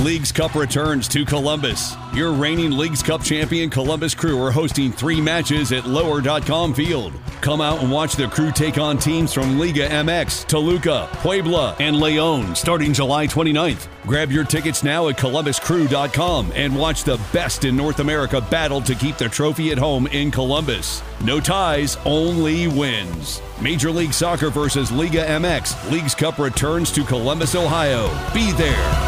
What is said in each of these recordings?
Leagues Cup returns to Columbus. Your reigning Leagues Cup champion Columbus Crew are hosting 3 matches at Lower.com Field. Come out and watch the Crew take on teams from Liga MX, Toluca, Puebla, and León starting July 29th. Grab your tickets now at ColumbusCrew.com and watch the best in North America battle to keep the trophy at home in Columbus. No ties, only wins. Major League Soccer versus Liga MX. Leagues Cup returns to Columbus, Ohio. Be there.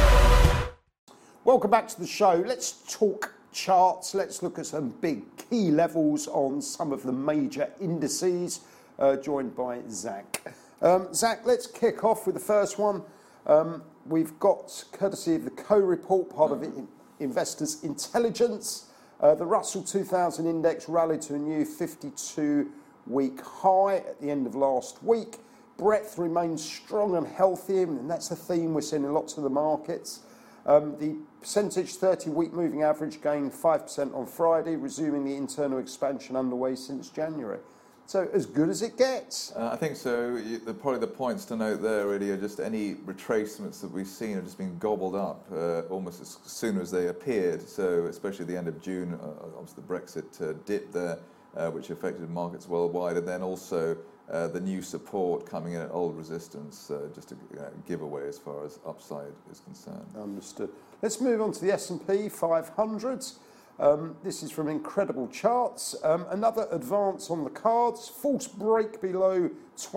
Welcome back to the show. Let's talk charts. Let's look at some big key levels on some of the major indices, joined by Zach. Zach, let's kick off with the first one. We've got, courtesy of the Co-Report, part of it, Investors Intelligence. The Russell 2000 index rallied to a new 52-week high at the end of last week. Breadth remains strong and healthy, and that's a theme we're seeing in lots of the markets. The percentage 30-week moving average gained 5% on Friday, resuming the internal expansion underway since January. So as good as it gets? I think so. Probably the points to note there really are just any retracements that we've seen have just been gobbled up almost as soon as they appeared. So especially at the end of June, obviously the Brexit dip there, which affected markets worldwide, and then also the new support coming in at old resistance, just a giveaway as far as upside is concerned. Understood. Let's move on to the S&P 500. This is from Incredible Charts. Another advance on the cards. False break below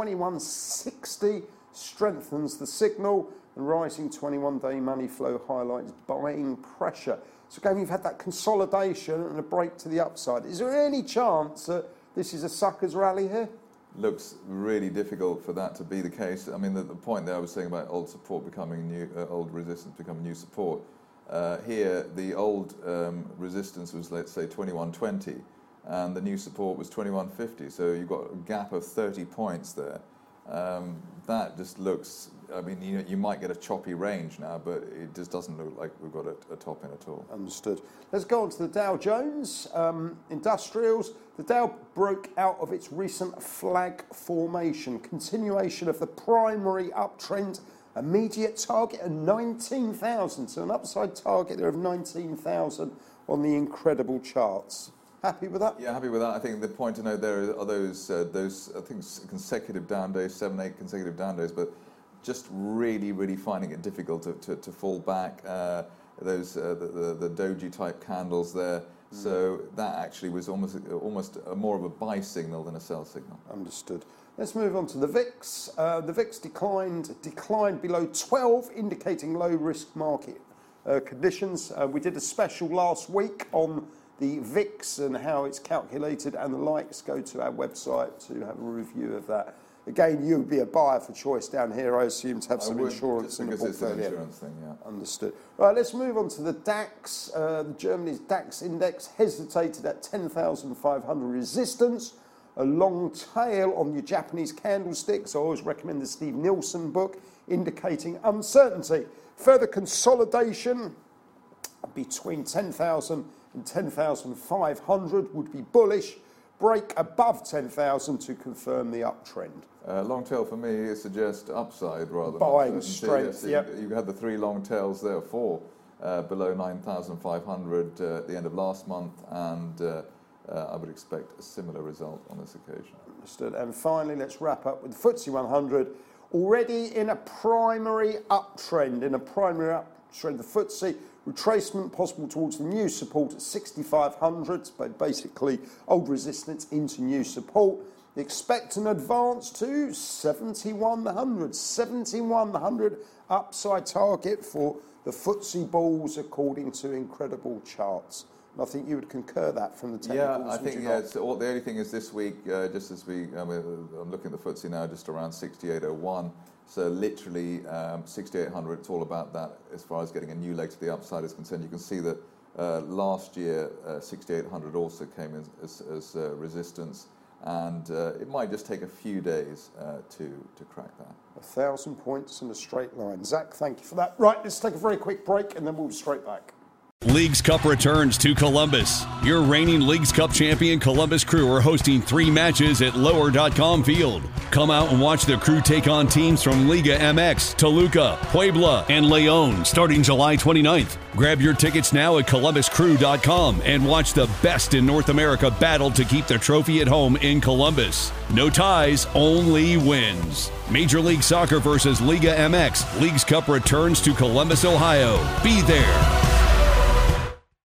2160 strengthens the signal, and rising 21-day money flow highlights buying pressure. So again, you've had that consolidation and a break to the upside. Is there any chance that this is a sucker's rally here? Looks really difficult for that to be the case. I mean, the point there I was saying about old support becoming new, old resistance becoming new support. Here, the old resistance was, let's say, 2120, and the new support was 2150. So you've got a gap of 30 points there. That just looks, I mean, you might get a choppy range now, but it just doesn't look like we've got a top in at all. Understood. Let's go on to the Dow Jones Industrials. The Dow broke out of its recent flag formation, continuation of the primary uptrend, immediate target of 19,000. So an upside target there of 19,000 on the Incredible Charts. Happy with that? Yeah, happy with that. I think the point to note there are those I think consecutive down days, 7-8 consecutive down days, but just really finding it difficult to fall back. Those the doji type candles there. So that actually was almost more of a buy signal than a sell signal. Understood. Let's move on to the VIX. The VIX declined below 12, indicating low risk market conditions. We did a special last week on the VIX and how it's calculated and the likes. Go to our website to have a review of that. Again, you would be a buyer for choice down here, I assume, to have some insurance in the portfolio. It's an insurance thing, yeah. Understood. Right, let's move on to the DAX. Germany's DAX index hesitated at 10,500 resistance. A long tail on your Japanese candlesticks. I always recommend the Steve Nielsen book, indicating uncertainty. Further consolidation between 10,000 and 10,500 would be bullish. Break above 10,000 to confirm the uptrend. Long tail for me suggests upside rather than buying strength. Yes, you had the 3 long tails there, 4 below 9,500 at the end of last month, and I would expect a similar result on this occasion. Understood. And finally, let's wrap up with the FTSE 100. Already in a primary uptrend. The FTSE retracement possible towards the new support at 6,500, but basically old resistance into new support. Expect an advance to 7,100. 7,100 upside target for the FTSE Bulls according to Incredible Charts. And I think you would concur that from the technicals. Yeah, I think the only thing is this week, just as I'm looking at the FTSE now, just around 68.01. So literally 6,800, it's all about that as far as getting a new leg to the upside is concerned. You can see that last year 6,800 also came as resistance, and it might just take a few days to crack that. 1,000 points in a straight line. Zach, thank you for that. Right, let's take a very quick break and then we'll be straight back. Leagues Cup returns to Columbus. Your reigning Leagues Cup champion Columbus Crew are hosting 3 matches at Lower.com Field. Come out and watch the Crew take on teams from Liga MX, Toluca, Puebla, and León starting July 29th. Grab your tickets now at ColumbusCrew.com and watch the best in North America battle to keep the trophy at home in Columbus. No ties, only wins. Major League Soccer versus Liga MX. Leagues Cup returns to Columbus, Ohio. Be there.